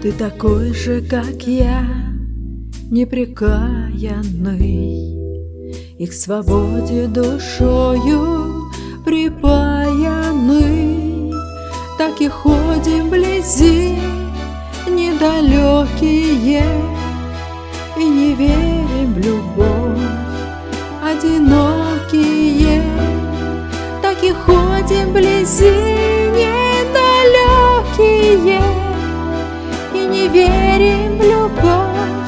Ты такой же, как я, непрекаянный, и к свободе душою припаянный. Так и ходим вблизи, недалекие, и не верим в любовь, одинокие. Так и ходим вблизи, недалекие, и не верим в любовь,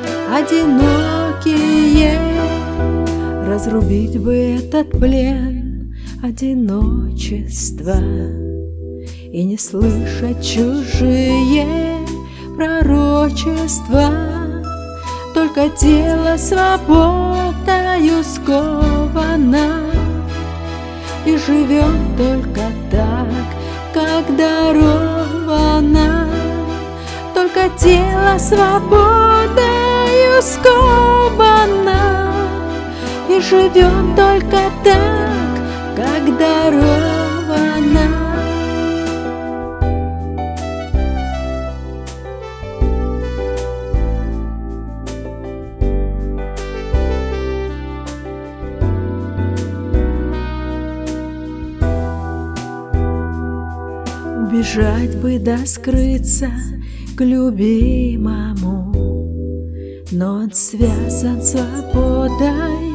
одинокие. Разрубить бы этот плен одиночества и не слышать чужие пророчества. Только тело свободою сковано, и живет только так, как даровано. Только тело свободою сковано, и живет только так, как даровано. Убежать бы да скрыться к любимому, но он связан свободой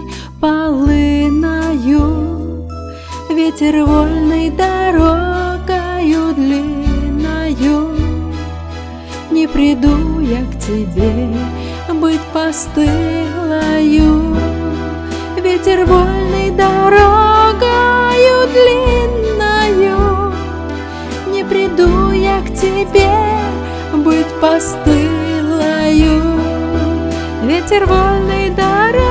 полыною. Ветер вольной дорогою длинною. Не приду я к тебе быть постылою. Ветер вольной дорогою длинною. Не приду я к тебе быть постылою. Ветер вольной дорогою